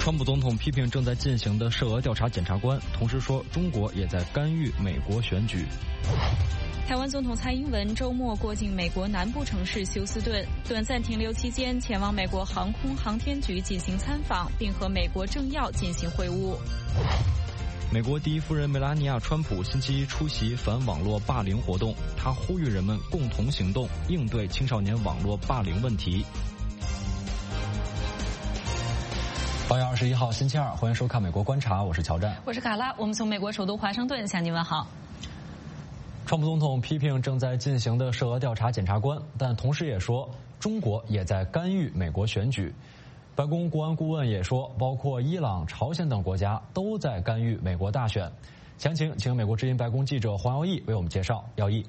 川普总统批评正在进行的涉俄调查检察官，同时说中国也在干预美国选举。 台湾总统蔡英文周末过境美国南部城市休斯顿，短暂停留期间前往美国航空航天局进行参访，并和美国政要进行会晤。 美国第一夫人梅拉尼亚·川普星期一出席反网络霸凌活动，她呼吁人们共同行动，应对青少年网络霸凌问题。 8月21号星期二，欢迎收看《美国观察》，我是乔战， 我是卡拉，我们从美国首都华盛顿向您问好。 川普总统批评正在进行的涉俄调查检察官，但同时也说中国也在干预美国选举。白宫国安顾问也说，包括伊朗、朝鲜等国家都在干预美国大选。详情请美国之音白宫记者黄耀义为我们介绍。耀义。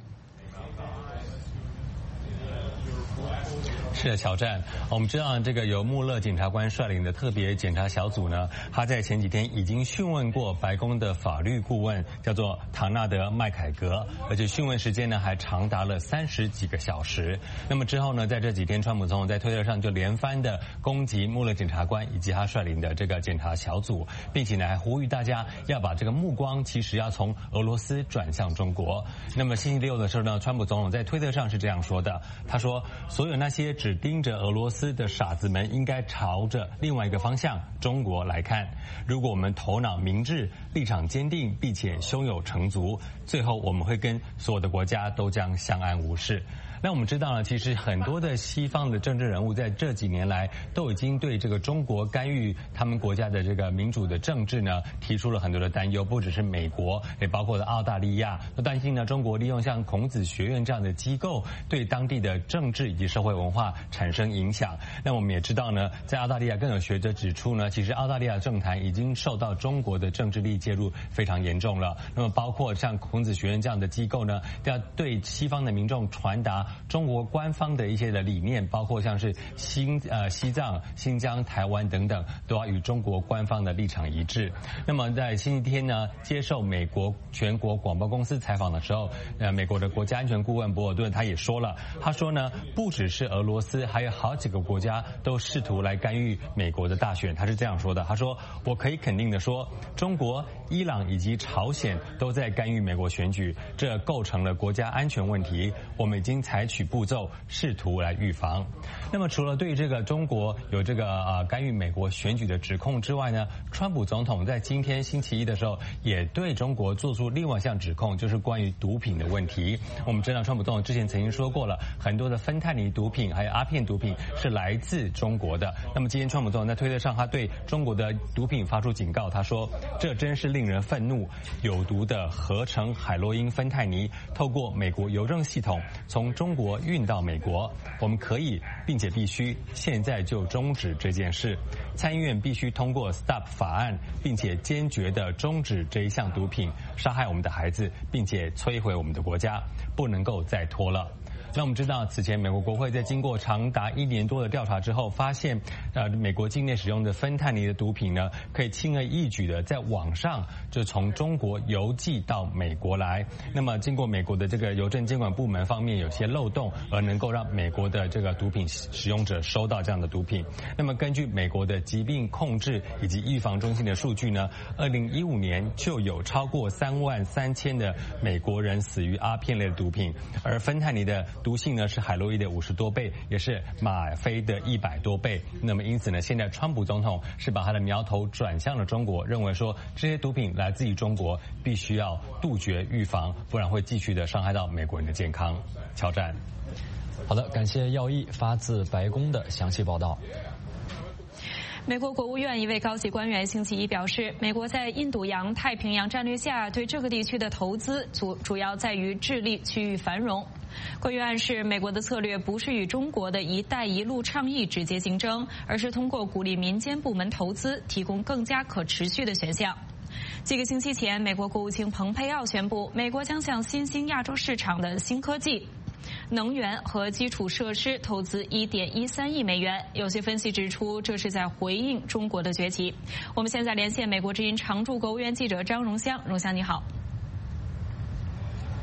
是的，乔战，我们知道这个由穆勒检察官率领的特别检察小组呢，他在前几天已经讯问过白宫的法律顾问，叫做唐纳德·麦凯格，而且讯问时间呢还长达了30几个小时。那么之后呢，在这几天，川普总统在推特上就连番的攻击穆勒检察官以及他率领的这个检察小组，并且呢还呼吁大家要把这个目光其实要从俄罗斯转向中国。那么星期六的时候呢，川普总统在推特上是这样说的，他说所有那些只盯着俄罗斯的傻子们应该朝着另外一个方向中国来看。如果我们头脑明智、立场坚定并且胸有成竹，最后我们会跟所有的国家都将相安无事。那我们知道呢，其实很多的西方的政治人物在这几年来都已经对这个中国干预他们国家的这个民主的政治呢提出了很多的担忧，不只是美国，也包括了澳大利亚，都担心呢中国利用像孔子学院这样的机构对当地的政治以及社会文化产生影响。那我们也知道呢，在澳大利亚更有学者指出呢，其实澳大利亚政坛已经受到中国的政治力介入非常严重了。那么包括像孔子学院这样的机构呢，要对西方的民众传达中国官方的一些的理念，包括像是西藏、新疆、台湾等等，都要与中国官方的立场一致。那么在星期天呢，接受美国全国广播公司采访的时候，美国的国家安全顾问博尔顿他也说了，他说呢，不只是俄罗斯，还有好几个国家都试图来干预美国的大选。他是这样说的，他说：“我可以肯定的说，中国、伊朗以及朝鲜都在干预美国选举，这构成了国家安全问题。我们已经采取步骤，试图来预防。”那么除了对这个中国有这个干预美国选举的指控之外呢，川普总统在今天星期一的时候也对中国做出另外一项指控，就是关于毒品的问题。我们知道川普总统之前曾经说过了，很多的芬太尼毒品还有阿片毒品是来自中国的。那么今天川普总统在推特上，他对中国的毒品发出警告，他说：“这真是令人愤怒！有毒的合成海洛因芬太尼透过美国邮政系统从中国运到美国，我们可以并且必须现在就终止这件事。参议院必须通过 STOP 法案，并且坚决地终止这一项毒品杀害我们的孩子，并且摧毁我们的国家，不能够再拖了。”那我们知道，此前美国国会在经过长达1年多的调查之后，发现美国境内使用的芬太尼的毒品呢，可以轻而易举的在网上就从中国邮寄到美国来。那么经过美国的这个邮政监管部门方面有些漏洞，而能够让美国的这个毒品使用者收到这样的毒品。那么根据美国的疾病控制以及预防中心的数据呢，2015年就有超过33000的美国人死于阿片类的毒品，而芬太尼的毒性呢是海洛因的50多倍，也是吗啡的100多倍。那么因此呢，现在川普总统是把他的苗头转向了中国，认为说这些毒品来自于中国，必须要杜绝预防，不然会继续的伤害到美国人的健康。乔战。 好的，感谢耀义发自白宫的详细报道。 美国国务院一位高级官员星期一表示，美国在印度洋太平洋战略下对这个地区的投资主要在于致力区域繁荣。官员暗示，美国的策略不是与中国的一带一路倡议直接竞争，而是通过鼓励民间部门投资，提供更加可持续的选项。几个星期前，美国国务卿蓬佩奥宣布，美国将向新兴亚洲市场的新科技、能源和基础设施投资1.13亿美元。有些分析指出，这是在回应中国的崛起。我们现在连线美国之音常驻国务院记者张荣香，荣香你好。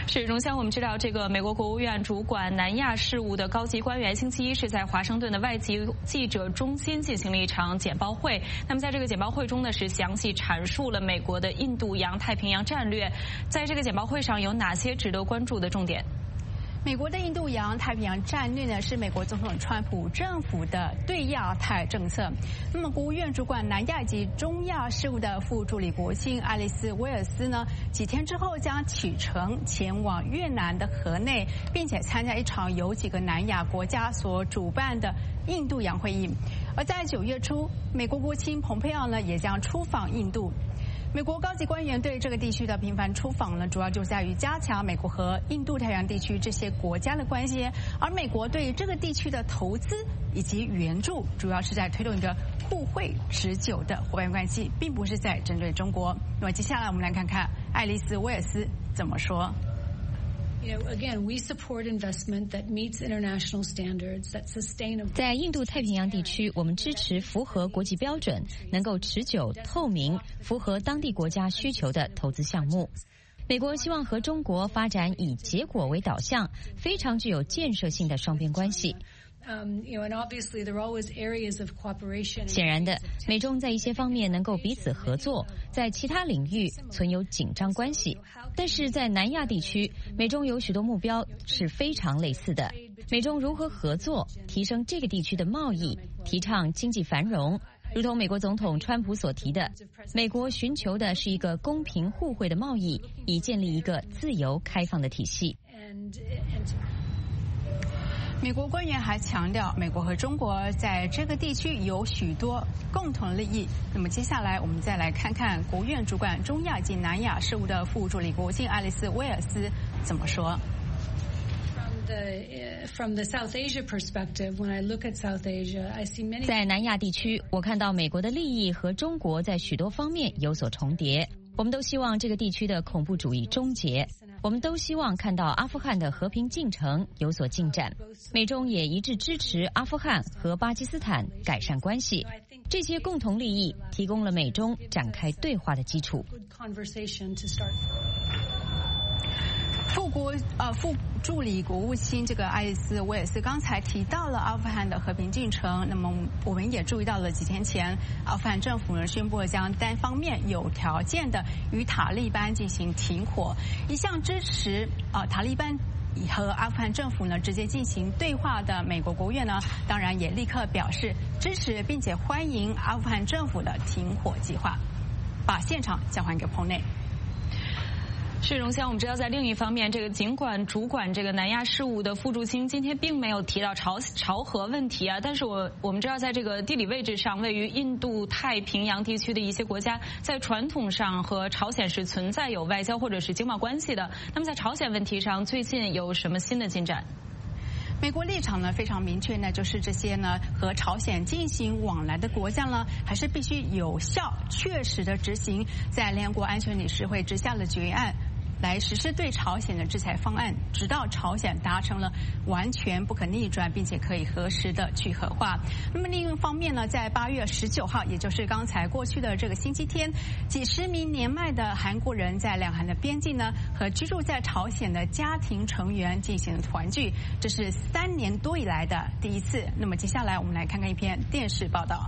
是荣湘，我们知道这个美国国务院主管南亚事务的高级官员星期一是在华盛顿的外籍记者中心进行了一场简报会。那么在这个简报会中呢，是详细阐述了美国的印度洋太平洋战略。在这个简报会上有哪些值得关注的重点？ 美国的印度洋太平洋战略呢，是美国总统川普政府的对亚太政策。那么，国务院主管南亚及中亚事务的副助理国庆爱丽丝·威尔斯呢，几天之后将启程前往越南的河内，并且参加一场由几个南亚国家所主办的印度洋会议。而在9月初，美国国卿蓬佩奥呢也将出访印度。美国高级官员对这个地区的频繁出访呢，主要就在于加强美国和印度太平洋地区这些国家的关系，而美国对这个地区的投资以及援助，主要是在推动一个互惠持久的伙伴关系，并不是在针对中国。那么接下来我们来看看爱丽丝·威尔斯怎么说。 在印度太平洋地区，我们支持符合国际标准、能够持久、透明、符合当地国家需求的投资项目。美国希望和中国发展以结果为导向、非常具有建设性的双边关系。显然的，美中在一些方面能够彼此合作，在其他领域存有紧张关系。但是在南亚地区，美中有许多目标是非常类似的。美中如何合作，提升这个地区的贸易，提倡经济繁荣，如同美国总统川普所提的，美国寻求的是一个公平互惠的贸易，以建立一个自由开放的体系。 美国官员还强调，美国和中国在这个地区有许多共同利益。那么接下来我们再来看看国务院主管中亚及南亚事务的副助理国庆爱丽丝·威尔斯怎么说。 在南亚地区，我看到美国的利益和中国在许多方面有所重叠。我们都希望这个地区的恐怖主义终结，我们都希望看到阿富汗的和平进程有所进展。美中也一致支持阿富汗和巴基斯坦改善关系，这些共同利益提供了美中展开对话的基础。 副助理国务卿这个爱丽丝·威尔斯刚才提到了阿富汗的和平进程，那么我们也注意到了几天前阿富汗政府呢宣布了将单方面有条件的与塔利班进行停火，一向支持塔利班和阿富汗政府呢直接进行对话的美国国务院呢，当然也立刻表示支持并且欢迎阿富汗政府的停火计划。把现场交还给彭内。 是荣湘，我们知道在另一方面，这个尽管主管这个南亚事务的副驻青今天并没有提到朝核问题啊，但是我们知道在这个地理位置上，位于印度太平洋地区的一些国家，在传统上和朝鲜是存在有外交或者是经贸关系的。那么在朝鲜问题上，最近有什么新的进展？ 美国立场呢非常明确呢，就是这些呢和朝鲜进行往来的国家呢，还是必须有效、确实的执行在联合国安全理事会之下的决议案，来实施对朝鲜的制裁方案，直到朝鲜达成了完全不可逆转并且可以核实的去核化。那么另一方面呢，在8月19号，也就是刚才过去的这个星期天，几十名年迈的韩国人在两韩的边境呢，和居住在朝鲜的家庭成员进行团聚，这是3年多以来的第一次。那么接下来我们来看看一篇电视报道。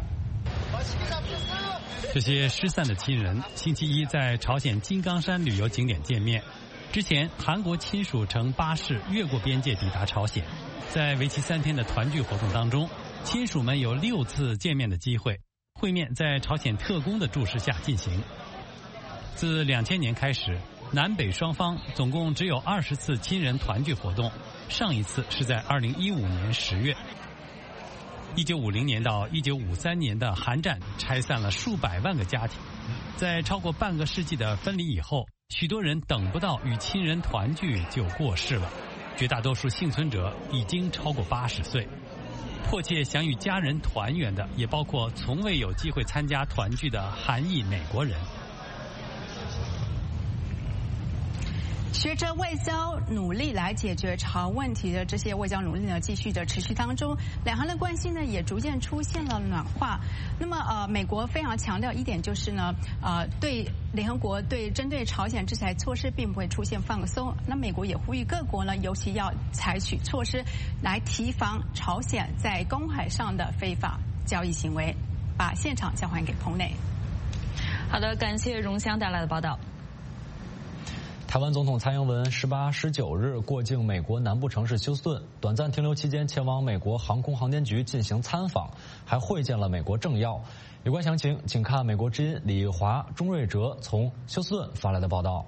这些失散的亲人星期一在朝鲜金刚山旅游景点见面。之前，韩国亲属乘巴士越过边界抵达朝鲜。在为期3天的团聚活动当中，亲属们有6次见面的机会。会面在朝鲜特工的注视下进行。自2000年开始，南北双方总共只有20次亲人团聚活动，上一次是在2015年10月。1950年到1953年的韩战拆散了数百万个家庭，在超过半个世纪的分离以后，许多人等不到与亲人团聚就过世了，绝大多数幸存者已经超过80岁。迫切想与家人团圆的也包括从未有机会参加团聚的韩裔美国人。 随着外交努力来解决朝问题的这些外交努力呢，继续的持续当中，两韩的关系呢也逐渐出现了暖化。那么美国非常强调一点就是呢，对联合国针对朝鲜制裁措施并不会出现放松。那美国也呼吁各国呢，尤其要采取措施来提防朝鲜在公海上的非法交易行为。把现场交还给彭磊。 好的，感谢荣香带来的报道。 台湾总统蔡英文18、19日过境美国南部城市休斯顿，短暂停留期间前往美国航空航天局进行参访，还会见了美国政要。有关详情，请看美国之音李玉华、钟瑞哲从休斯顿发来的报道。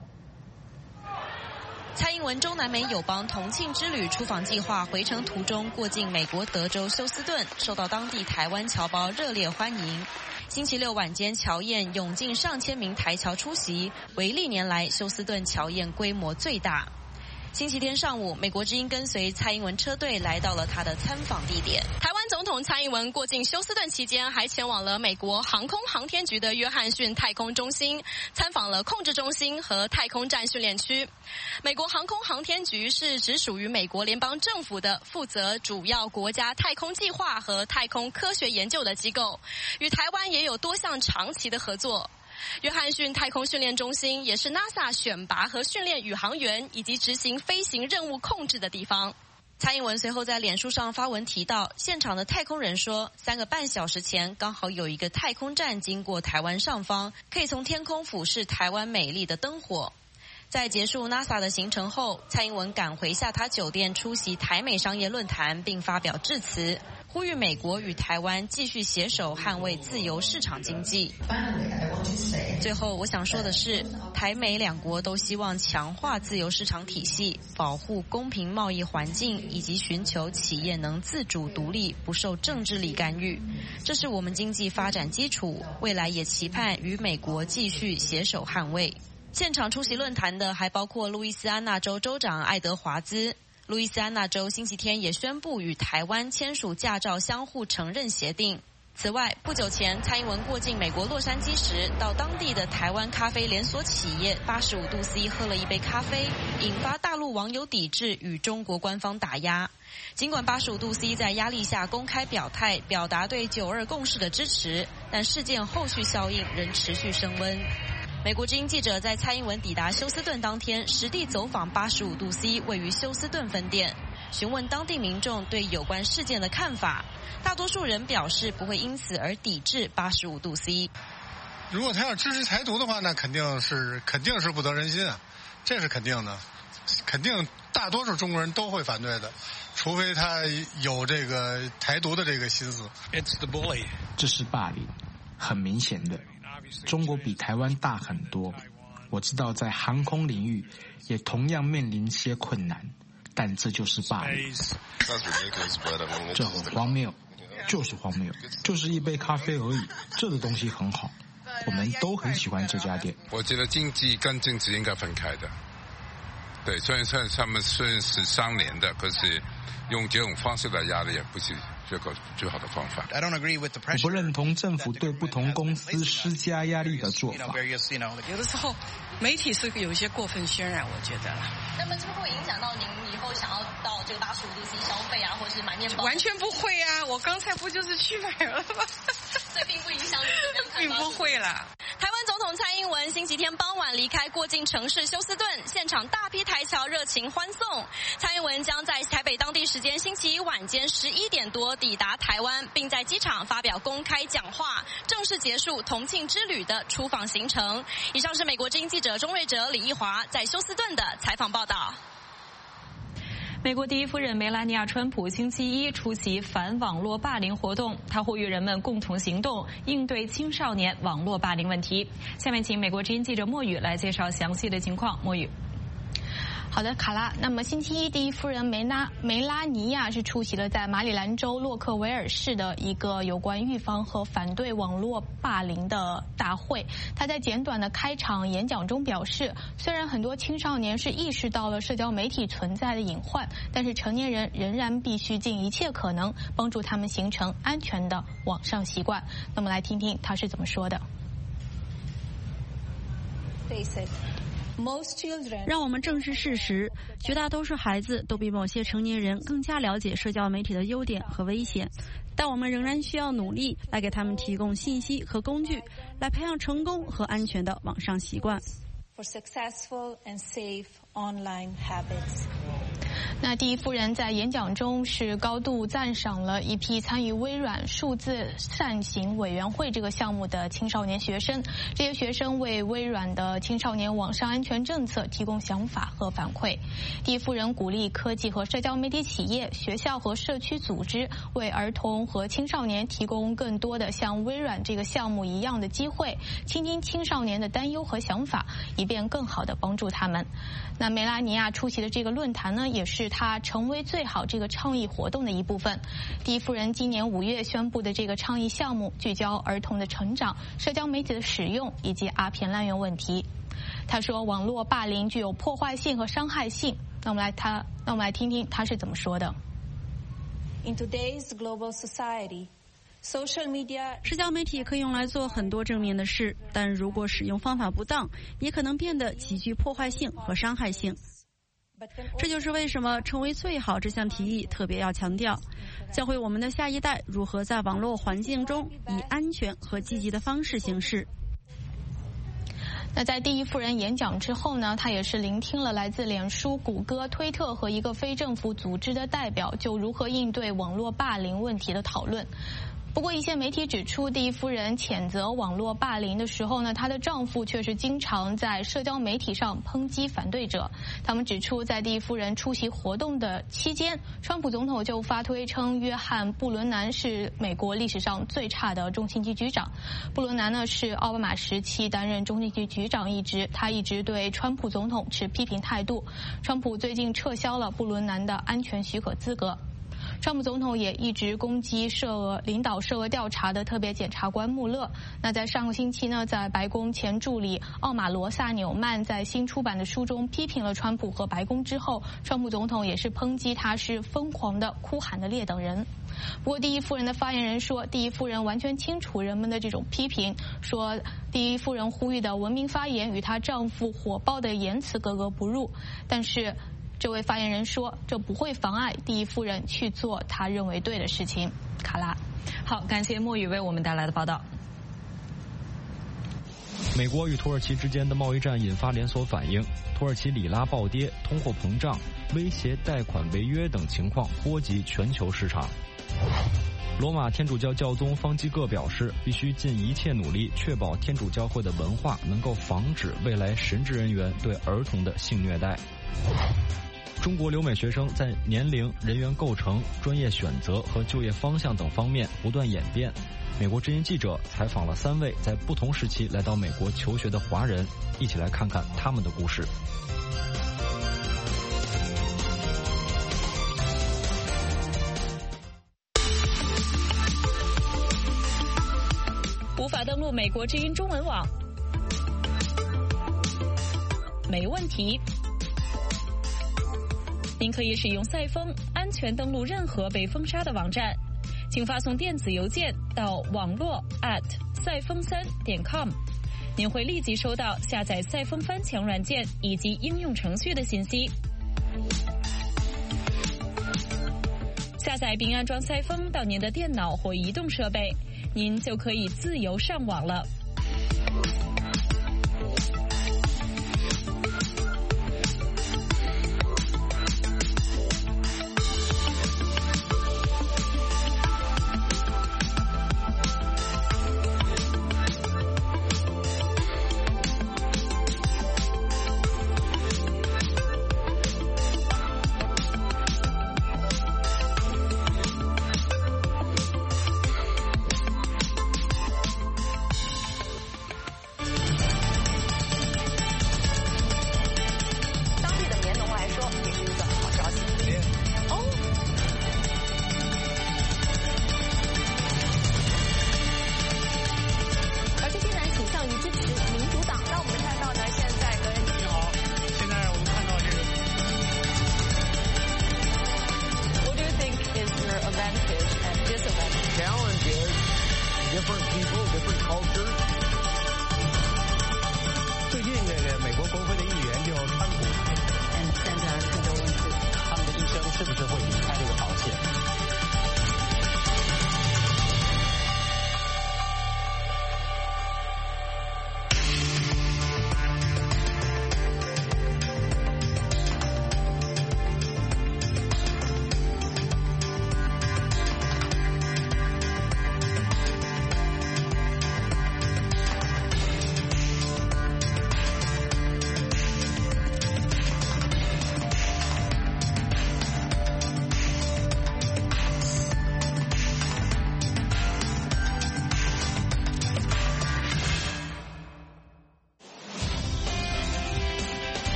蔡英文中南美友邦同庆之旅出访计划回程途中过境美国德州休斯顿，受到当地台湾侨胞热烈欢迎。星期六晚间侨宴涌进上千名台侨出席，为历年来休斯顿侨宴规模最大。星期天上午，美国之音跟随蔡英文车队来到了他的参访地点。台湾总统蔡英文过境休斯顿期间，还前往了美国航空航天局的约翰逊太空中心，参访了控制中心和太空站训练区。美国航空航天局是直属于美国联邦政府的，负责主要国家太空计划和太空科学研究的机构，与台湾也有多项长期的合作。约翰逊太空训练中心也是 NASA 选拔和训练宇航员以及执行飞行任务控制的地方。蔡英文随后在脸书上发文提到，现场的太空人说，3个半小时前刚好有一个太空站经过台湾上方，可以从天空俯视台湾美丽的灯火。在结束 NASA 的行程后，蔡英文赶回下榻酒店出席台美商业论坛，并发表致辞，呼吁美国与台湾继续携手捍卫自由市场经济。最后我想说的是，台美两国都希望强化自由市场体系，保护公平贸易环境，以及寻求企业能自主独立，不受政治力干预。这是我们经济发展基础，未来也期盼与美国继续携手捍卫。现场出席论坛的还包括路易斯安那州州长爱德华兹。路易斯安那州星期天也宣布与台湾签署驾照相互承认协定。此外，不久前蔡英文过境美国洛杉矶时，到当地的台湾咖啡连锁企业85度 C 喝了一杯咖啡，引发大陆网友抵制，与中国官方打压。尽管85度 C 在压力下公开表态，表达对9·2共识的支持，但事件后续效应仍持续升温。美国之音记者在蔡英文抵达休斯顿当天，实地走访85度 C 位于休斯顿分店，询问当地民众对有关事件的看法。大多数人表示不会因此而抵制85度 C。 如果他要支持台独的话，那肯定是不得人心啊，这是肯定的，肯定大多数中国人都会反对的，除非他有这个台独的这个心思。 It's the bully， 这是霸凌，很明显的。中国比台湾大很多，我知道在航空领域也同样面临些困难，但这就是霸凌，这很荒谬，就是荒谬，就是一杯咖啡而已，这个东西很好，我们都很喜欢这家店。 我觉得经济跟政治应该分开的，对，虽然他们虽然是相连的，可是用这种方式来压力也不是这个最好的方法。 我不认同政府对不同公司施加压力的做法。 有的时候媒体是有一些过分渲染，我觉得。 那么这会影响到您以后想要到这个85度 C 消费啊，或者是买面包？ 完全不会啊，我刚才不就是去买了吗？ 所以并不影响你并不会啦。 台湾总统蔡英文星期天傍晚离开过境城市休斯顿，现场大批台侨热情欢送。蔡英文将在台北当地时间星期一晚间11点多抵达台湾，并在机场发表公开讲话，正式结束同庆之旅的出访行程。以上是美国之音记者钟瑞哲、李义华在休斯顿的采访报道。 美国第一夫人梅拉尼亚·川普星期一出席反网络霸凌活动，她呼吁人们共同行动，应对青少年网络霸凌问题。下面请美国之音记者莫宇来介绍详细的情况。莫宇。 好的，卡拉。那么星期一，第一夫人梅拉尼亚是出席了在马里兰州洛克维尔市的一个有关预防和反对网络霸凌的大会。她在简短的开场演讲中表示，虽然很多青少年是意识到了社交媒体存在的隐患，但是成年人仍然必须尽一切可能帮助他们形成安全的网上习惯。那么来听听她是怎么说的。 让我们正视事实，绝大多数孩子都比某些成年人更加了解社交媒体的优点和危险，但我们仍然需要努力来给他们提供信息和工具，来培养成功和安全的网上习惯。 那第一夫人在演讲中是高度赞赏了一批参与微软数字善行委员会这个项目的青少年学生，这些学生为微软的青少年网上安全政策提供想法和反馈。第一夫人鼓励科技和社交媒体企业、学校和社区组织为儿童和青少年提供更多的像微软这个项目一样的机会，倾听青少年的担忧和想法，以便更好地帮助他们。那梅拉尼亚出席的这个论坛呢，也是她成为最好这个倡议活动的一部分。第一夫人今年5月宣布的这个倡议项目聚焦儿童的成长、社交媒体的使用以及阿片滥用问题。她说，网络霸凌具有破坏性和伤害性。那我们来听听她是怎么说的。 In today's global society,社交媒体可以用来做很多正面的事，但如果使用方法不当，也可能变得极具破坏性和伤害性。这就是为什么成为最好这项提议特别要强调，教会我们的下一代如何在网络环境中以安全和积极的方式行事。 那在第一夫人演讲之后呢，她也是聆听了来自脸书、谷歌、推特和一个非政府组织的代表就如何应对网络霸凌问题的讨论。不过一些媒体指出，第一夫人谴责网络霸凌的时候呢，她的丈夫却是经常在社交媒体上抨击反对者。他们指出，在第一夫人出席活动的期间，川普总统就发推称约翰·布伦南是美国历史上最差的中情局局长。布伦南呢是奥巴马时期担任中情局局长一职，他一直对川普总统持批评态度。川普最近撤销了布伦南的安全许可资格。川普总统也一直攻击领导涉俄调查的特别检察官穆勒。那在上个星期呢，在白宫前助理奥马罗萨纽曼在新出版的书中批评了川普和白宫之后，川普总统也是抨击他是疯狂的、哭喊的劣等人。不过第一夫人的发言人说，第一夫人完全清楚人们的这种批评，说第一夫人呼吁的文明发言与她丈夫火爆的言辞格格不入，但是这位发言人说，这不会妨碍第一夫人去做她认为对的事情。卡拉， 好，感谢莫宇为我们带来的报道。 美国与土耳其之间的贸易战引发连锁反应，土耳其里拉暴跌、通货膨胀、威胁贷款违约等情况波及全球市场。罗马天主教教宗方济各表示，必须尽一切努力确保天主教会的文化能够防止未来神职人员对儿童的性虐待。中国留美学生在年龄、人员构成、专业选择和就业方向等方面不断演变。美国之音记者采访了3位在不同时期来到美国求学的华人，一起来看看他们的故事。 无法登录美国之音中文网？没问题。您可以使用赛风安全登录任何被封杀的网站，请发送电子邮件到网络赛风3.com， 您会立即收到下载赛风翻墙软件以及应用程序的信息。下载并安装赛风到您的电脑或移动设备，您就可以自由上网了。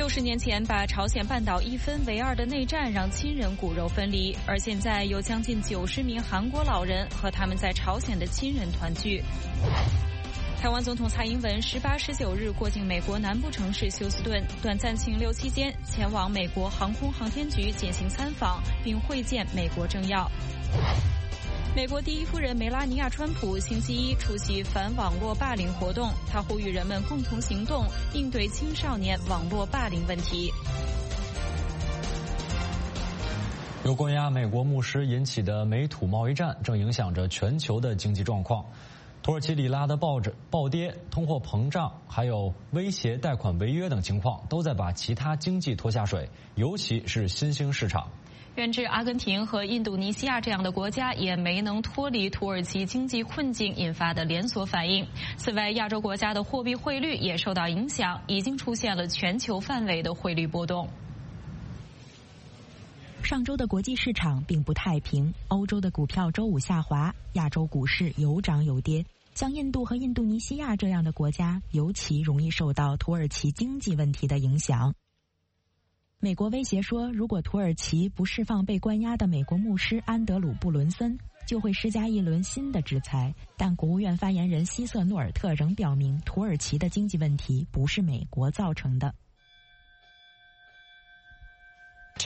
60年前把朝鲜半岛一分为二的内战让亲人骨肉分离，而现在有将近90名韩国老人和他们在朝鲜的亲人团聚。台湾总统蔡英文18、19日过境美国南部城市休斯顿，短暂停留期间前往美国航空航天局进行参访，并会见美国政要。美国第一夫人梅拉尼亚·川普星期一出席反网络霸凌活动，她呼吁人们共同行动，应对青少年网络霸凌问题。 由关押美国牧师引起的美土贸易战正影响着全球的经济状况。土耳其里拉的暴跌、通货膨胀，还有威胁贷款违约等情况，都在把其他经济拖下水，尤其是新兴市场。 远至阿根廷和印度尼西亚这样的国家也没能脱离土耳其经济困境引发的连锁反应。此外，亚洲国家的货币汇率也受到影响，已经出现了全球范围的汇率波动。 上周的国际市场并不太平，欧洲的股票周五下滑，亚洲股市有涨有跌。像印度和印度尼西亚这样的国家，尤其容易受到土耳其经济问题的影响。美国威胁说，如果土耳其不释放被关押的美国牧师安德鲁·布伦森，就会施加一轮新的制裁。但国务院发言人希瑟诺尔特仍表明，土耳其的经济问题不是美国造成的。 土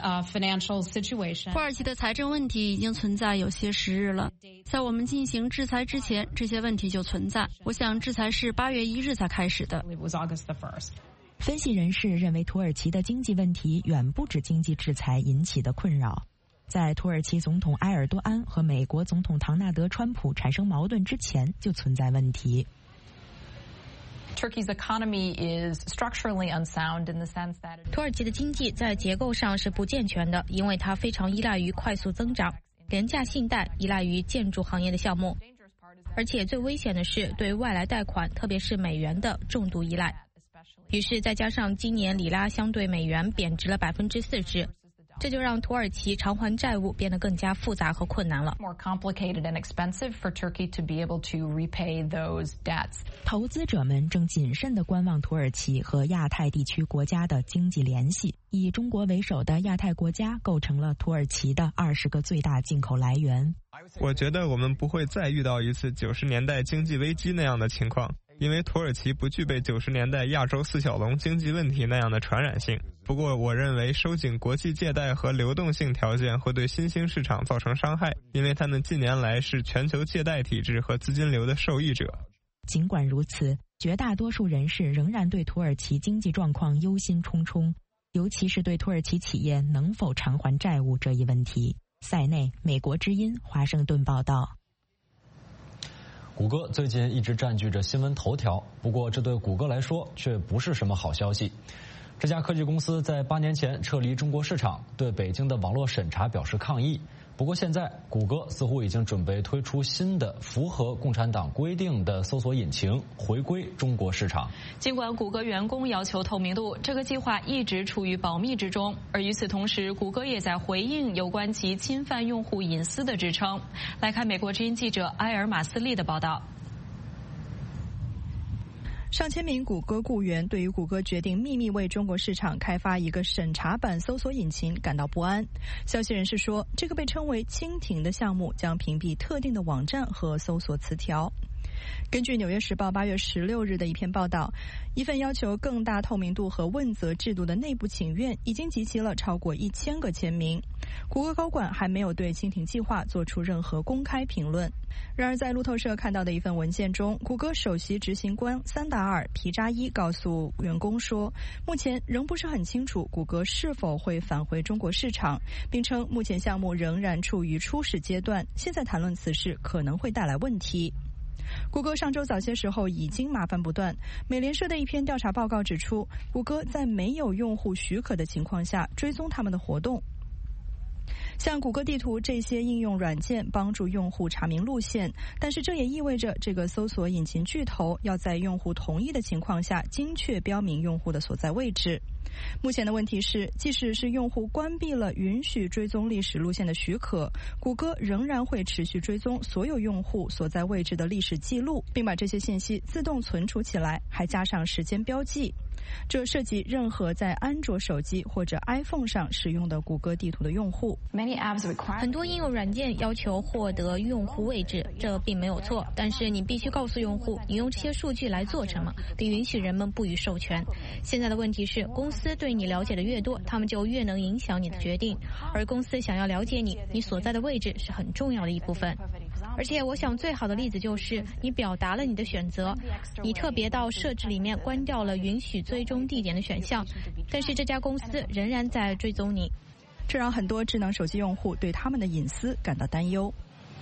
耳其的财政问题已经存在有些时日了，在我们进行制裁之前，这些问题就存在。我想制裁是8月1日才开始的。 分析人士认为，土耳其的经济问题远不止经济制裁引起的困扰。在土耳其总统埃尔多安和美国总统唐纳德·川普产生矛盾之前，就存在问题。 土耳其的经济在结构上是不健全的，因为它非常依赖于快速增长，廉价信贷依赖于建筑行业的项目，而且最危险的是对外来贷款，特别是美元的重度依赖。于是再加上今年里拉相对美元贬值了40%，这就让土耳其偿还债务变得更加复杂和困难了。 投资者们正谨慎地观望土耳其和亚太地区国家的经济联系。以中国为首的亚太国家构成了土耳其的20个最大进口来源。 我觉得我们不会再遇到一次90年代经济危机那样的情况，因为土耳其不具备90年代亚洲4小龙经济问题那样的传染性。不过我认为收紧国际借贷和流动性条件会对新兴市场造成伤害，因为他们近年来是全球借贷体制和资金流的受益者。 尽管如此，绝大多数人士仍然对土耳其经济状况忧心忡忡，尤其是对土耳其企业能否偿还债务这一问题。塞内，美国之音，华盛顿报道。 谷歌最近一直占据着新闻头条，不过这对谷歌来说却不是什么好消息。这家科技公司在8年前撤离中国市场，对北京的网络审查表示抗议。不过现在，谷歌似乎已经准备推出新的符合共产党规定的搜索引擎，回归中国市场。 尽管谷歌员工要求透明度，这个计划一直处于保密之中。而与此同时，谷歌也在回应有关其侵犯用户隐私的指称。来看美国之音记者埃尔马斯利的报道。 上千名谷歌雇员对于谷歌决定秘密为中国市场开发一个审查版搜索引擎感到不安。消息人士说，这个被称为蜻蜓的项目将屏蔽特定的网站和搜索词条。根据《纽约时报》8月16日的一篇报道，一份要求更大透明度和问责制度的内部请愿已经集齐了超过1000个签名。谷歌高管还没有对蜻蜓计划做出任何公开评论。然而，在路透社看到的一份文件中，谷歌首席执行官桑达尔·皮扎伊告诉员工说，目前仍不是很清楚谷歌是否会返回中国市场，并称目前项目仍然处于初始阶段，现在谈论此事可能会带来问题。谷歌上周早些时候已经麻烦不断。美联社的一篇调查报告指出，谷歌在没有用户许可的情况下追踪他们的活动。像谷歌地图这些应用软件帮助用户查明路线，但是这也意味着这个搜索引擎巨头要在用户同意的情况下精确标明用户的所在位置。 目前的问题是，即使是用户关闭了允许追踪历史路线的许可，谷歌仍然会持续追踪所有用户所在位置的历史记录，并把这些信息自动存储起来，还加上时间标记。这涉及任何在安卓手机或者 iPhone 上使用的谷歌地图的用户。 很多应用软件要求获得用户位置，这并没有错，但是你必须告诉用户你用这些数据来做什么，并允许人们不予授权。现在的问题是，公司对你了解的越多，他们就越能影响你的决定，而公司想要了解你所在的位置是很重要的一部分。而且我想最好的例子就是你表达了你的选择，你特别到设置里面关掉了允许追踪地点的选项，但是这家公司仍然在追踪你， 这让很多智能手机用户对他们的隐私感到担忧。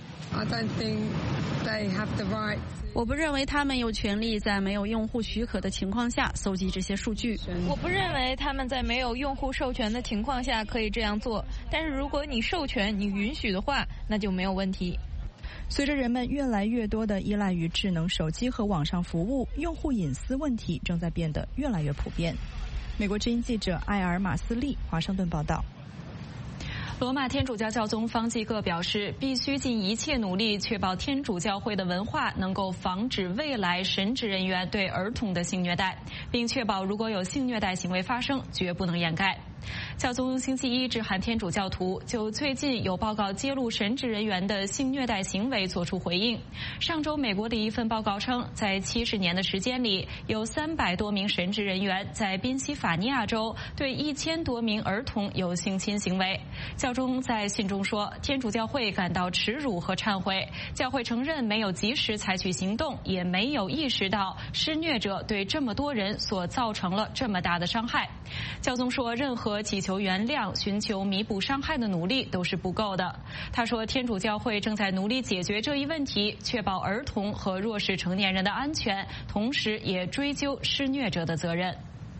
我不认为他们有权利在没有用户许可的情况下搜集这些数据。 我不认为他们在没有用户授权的情况下可以这样做，但是如果你授权、你允许的话，那就没有问题。 随着人们越来越多地依赖于智能手机和网上服务，用户隐私问题正在变得越来越普遍。美国之音记者埃尔马斯利华盛顿报道。 罗马天主教教宗方济各表示，必须尽一切努力确保天主教会的文化能够防止未来神职人员对儿童的性虐待，并确保如果有性虐待行为发生，绝不能掩盖。教宗星期一致函天主教徒，就最近有报告揭露神职人员的性虐待行为作出回应。上周，美国的一份报告称，在70年的时间里，有300多名神职人员在宾夕法尼亚州对1000多名儿童有性侵行为。教宗在信中说，天主教会感到耻辱和忏悔，教会承认没有及时采取行动，也没有意识到施虐者对这么多人所造成了这么大的伤害。教宗说，任何祈求原谅、寻求弥补伤害的努力都是不够的。他说，天主教会正在努力解决这一问题，确保儿童和弱势成年人的安全，同时也追究施虐者的责任。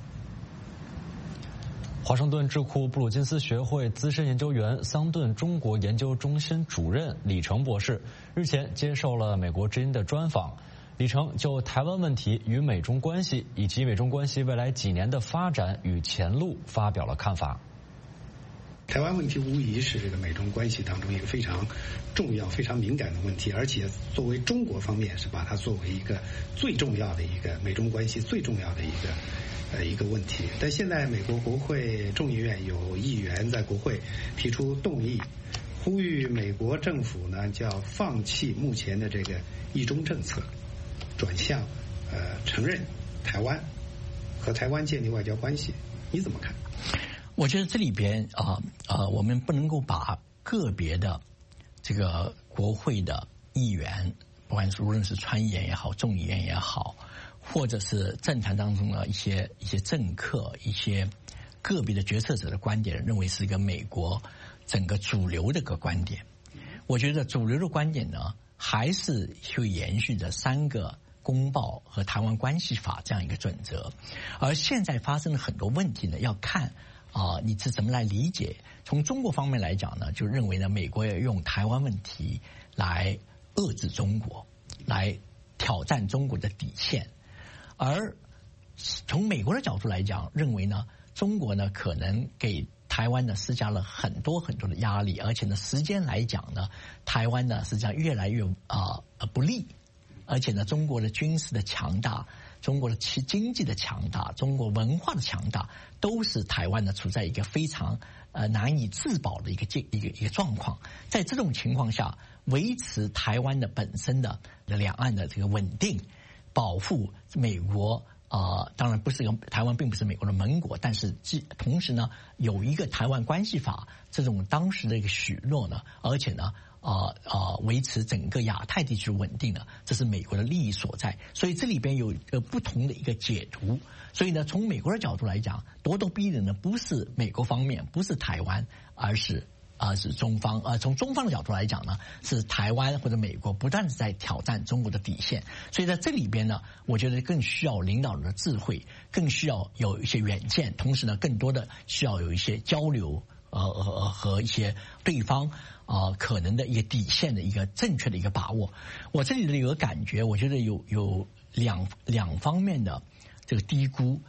华盛顿智库布鲁金斯学会资深研究员桑顿中国研究中心主任李成博士日前接受了美国之音的专访。李成就台湾问题与美中关系以及美中关系未来几年的发展与前路发表了看法。 台湾问题无疑是这个美中关系当中一个非常重要、非常敏感的问题，而且作为中国方面是把它作为一个最重要的一个美中关系最重要的一个问题。但现在美国国会众议院有议员在国会提出动议，呼吁美国政府呢叫放弃目前的这个一中政策，转向承认台湾，和台湾建立外交关系。你怎么看？ 我觉得这里边我们不能够把个别的这个国会的议员，不管是无论是参议员也好、众议员也好，或者是政坛当中的一些政客、一些个别的决策者的观点，认为是一个美国整个主流的一个观点。我觉得主流的观点呢，还是会延续着3个公报和台湾关系法这样一个准则。而现在发生了很多问题呢，要看你是怎么来理解。从中国方面来讲呢，就认为呢，美国要用台湾问题来遏制中国，来挑战中国的底线。而从美国的角度来讲，认为呢，中国呢可能给台湾呢施加了很多很多的压力，而且呢时间来讲呢，台湾呢实际上越来越不利。而且呢，中国的军事的强大，中国的经济的强大，中国文化的强大，都是台湾呢处在一个非常难以自保的一个状况。在这种情况下，维持台湾的本身的两岸的这个稳定，保护美国当然不是台湾并不是美国的盟国，但是同时呢，有一个台湾关系法这种当时的一个许诺呢，而且呢。维持整个亚太地区稳定的，这是美国的利益所在。所以这里边有不同的一个解读。所以呢，从美国的角度来讲，咄咄逼人的不是美国方面，不是台湾，而是中方。从中方的角度来讲呢，是台湾或者美国不断的在挑战中国的底线。所以在这里边呢，我觉得更需要领导人的智慧，更需要有一些远见，同时呢，更多的需要有一些交流。和一些对方可能的一个底线的一个正确的一个把握。我这里的有个感觉，我觉得有两方面的这个低估。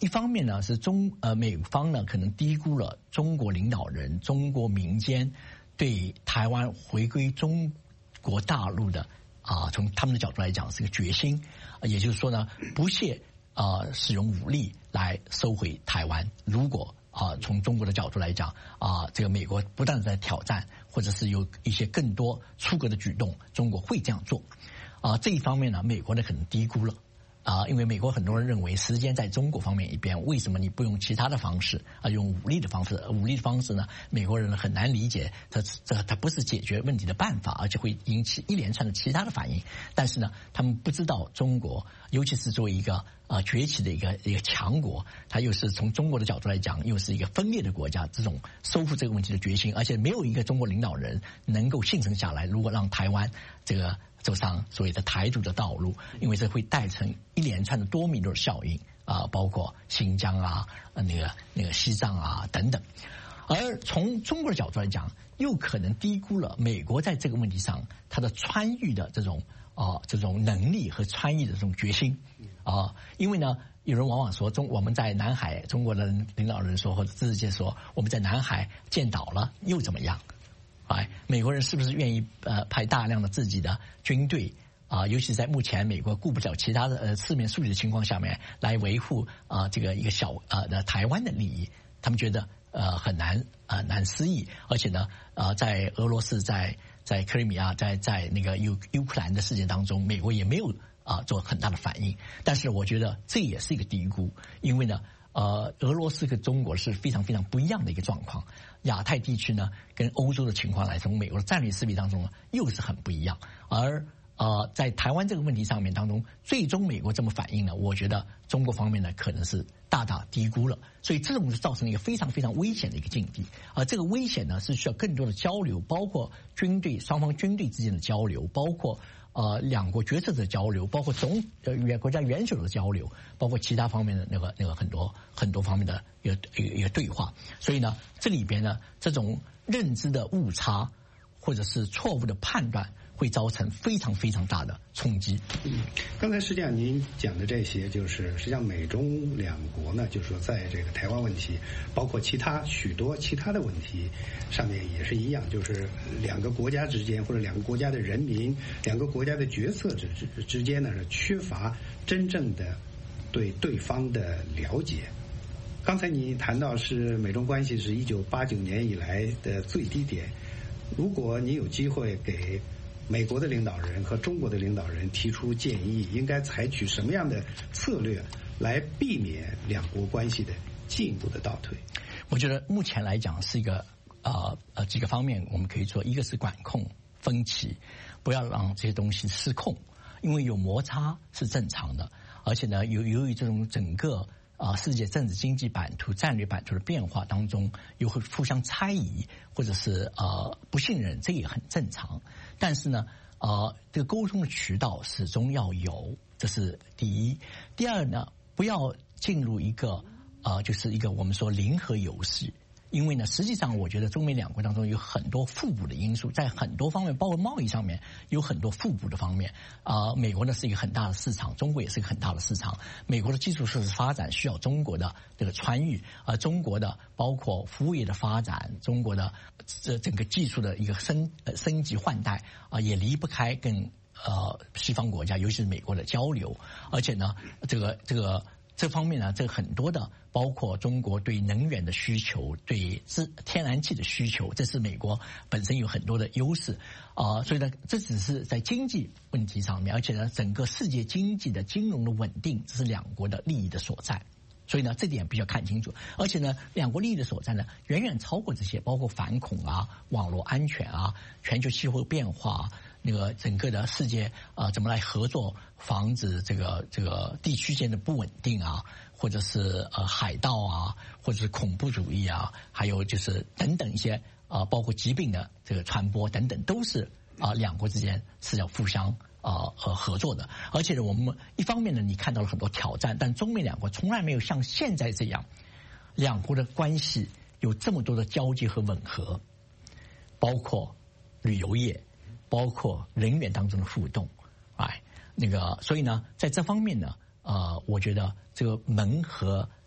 一方面呢是美方呢可能低估了中国领导人、中国民间对台湾回归中国大陆的从他们的角度来讲是个决心，也就是说呢不屑使用武力来收回台湾。如果从中国的角度来讲这个美国不但在挑战，或者是有一些更多出格的举动，中国会这样做。这一方面呢，美国呢可能低估了。因为美国很多人认为时间在中国方面一边，为什么你不用其他的方式用武力的方式？武力的方式呢，美国人很难理解，它不是解决问题的办法，而且会引起一连串的其他的反应。但是呢，他们不知道中国，尤其是作为一个崛起的一个强国，它又是从中国的角度来讲，又是一个分裂的国家，这种收复这个问题的决心，而且没有一个中国领导人能够幸存下来。如果让台湾这个走上所谓的台独的道路，因为这会带成一连串的多米诺效应包括新疆那个西藏等等。而从中国的角度来讲，又可能低估了美国在这个问题上它的川渝的这种能力和川渝的这种决心因为呢，有人往往说我们在南海，中国的领导人说或者知识界说我们在南海建岛了又怎么样？美国人是不是愿意派大量的自己的军队尤其在目前美国顾不了其他的四面树敌的情况下面来维护这个一个小的台湾的利益？他们觉得很难思议，而且呢在俄罗斯在克里米亚在那个乌克兰的事件当中，美国也没有做很大的反应。但是我觉得这也是一个低估，因为呢俄罗斯跟中国是非常非常不一样的一个状况。亚太地区呢，跟欧洲的情况来，从美国的战略势力当中呢，又是很不一样。而在台湾这个问题上面当中，最终美国这么反应呢，我觉得中国方面呢可能是大大低估了。所以这种是造成了一个非常非常危险的一个境地。而这个危险呢是需要更多的交流，包括双方军队之间的交流，包括两国决策者交流，包括国家元首的交流，包括其他方面的那个很多方面的一个对话。所以呢，这里边呢这种认知的误差或者是错误的判断，会造成非常非常大的冲击。 刚才实际上您讲的这些，就是实际上美中两国呢，就是说在这个台湾问题，包括许多其他的问题上面也是一样，就是两个国家之间或者两个国家的人民、两个国家的决策者之间呢，是缺乏真正的对对方的了解。刚才你谈到是美中关系是1989年以来的最低点，如果你有机会给美国的领导人和中国的领导人提出建议，应该采取什么样的策略来避免两国关系的进一步的倒退？ 我觉得目前来讲是一个几个方面我们可以做，一个是管控分歧，不要让这些东西失控，因为有摩擦是正常的，而且呢由于这种整个世界政治经济版图、战略版图的变化当中，又会互相猜疑或者是不信任，这也很正常。但是呢，这个沟通的渠道始终要有，这是第一。第二呢，不要进入一个就是一个我们说零和游戏。因为呢，实际上我觉得中美两国当中有很多互补的因素，在很多方面，包括贸易上面有很多互补的方面。美国呢是一个很大的市场，中国也是一个很大的市场。美国的基础设施发展需要中国的这个川渝，中国的包括服务业的发展，中国的整个技术的一个升级换代也离不开跟西方国家，尤其是美国的交流。而且呢，这方面呢，这很多的，包括中国对能源的需求，对天然气的需求，这是美国本身有很多的优势所以呢，这只是在经济问题上面，而且呢，整个世界经济的金融的稳定，这是两国的利益的所在。所以呢，这点必须要看清楚。而且呢，两国利益的所在呢，远远超过这些，包括反恐网络安全全球气候变化。那个整个的世界怎么来合作，防止这个地区间的不稳定或者是海盗或者是恐怖主义还有就是等等一些包括疾病的这个传播等等，都是两国之间是要互相合作的。而且呢，我们一方面呢，你看到了很多挑战，但中美两国从来没有像现在这样，两国的关系有这么多的交接和吻合，包括旅游业。包括人员当中的互动，所以呢，在这方面呢，我觉得这个门和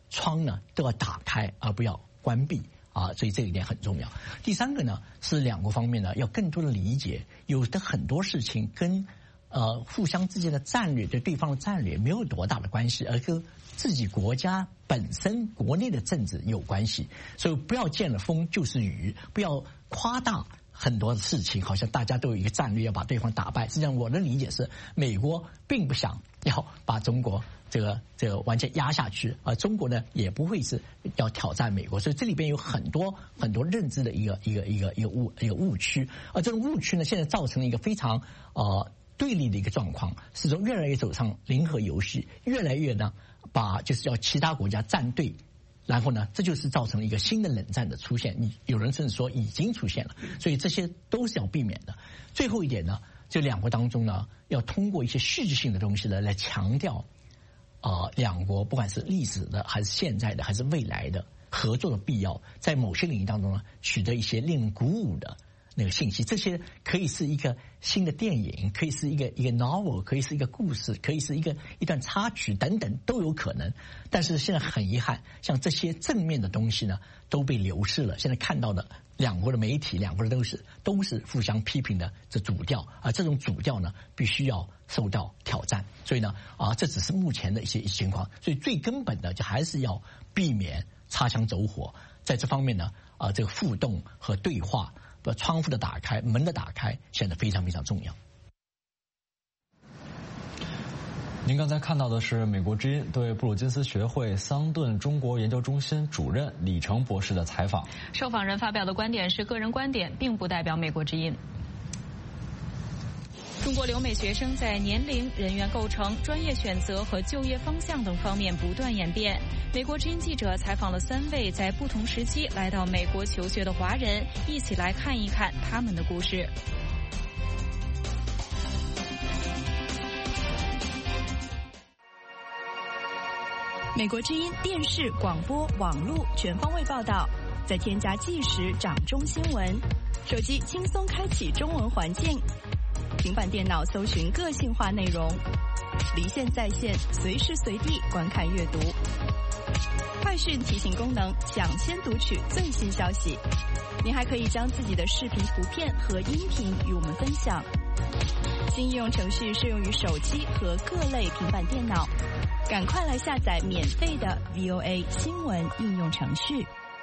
窗呢都要打开，而不要关闭啊，所以这一点很重要。第三个呢是两国方面呢要更多的理解，有的很多事情跟互相之间的战略对对方的战略没有多大的关系，而跟自己国家本身国内的政治有关系。所以不要见了风就是雨，不要夸大很多的事情，好像大家都有一个战略要把对方打败。实际上我的理解是，美国并不想要把中国这个完全压下去，而中国呢也不会是要挑战美国。所以这里边有很多认知的一个误区，而这种误区呢现在造成了一个非常对立的一个状况，始终越来越走上零和游戏，越来越呢把就是要其他国家站队，然后呢这就是造成了一个新的冷战的出现，有人甚至说已经出现了，所以这些都是要避免的。最后一点呢，这两国当中呢要通过一些戏剧性的东西呢来强调两国不管是历史的还是现在的还是未来的合作的必要，在某些领域当中呢取得一些令人鼓舞的那个信息。这些可以是一个新的电影，可以是一个 novel， 可以是一个故事，可以是一段插曲等等都有可能。但是现在很遗憾，像这些正面的东西呢都被流失了。现在看到的两国的媒体，两国的都是互相批评的这主调，而这种主调呢必须要受到挑战。所以呢这只是目前的一些情况，所以最根本的就还是要避免擦枪走火。在这方面呢这个互动和对话，窗户的打开，门的打开，显得非常非常重要。 您刚才看到的是美国之音对布鲁金斯学会桑顿中国研究中心主任李成博士的采访。 受访人发表的观点是个人观点，并不代表美国之音。中国留美学生在年龄、人员构成、专业选择和就业方向等方面不断演变。美国之音记者采访了3位在不同时期来到美国求学的华人，一起来看一看他们的故事。 美国之音电视、广播、网络全方位报道，再添加即时掌中新闻，手机轻松开启中文环境，平板电脑搜寻个性化内容，离线在线，随时随地观看阅读。快讯提醒功能，抢先读取最新消息。您还可以将自己的视频、图片和音频与我们分享。新应用程序适用于手机和各类平板电脑，赶快来下载免费的 VOA 新闻应用程序。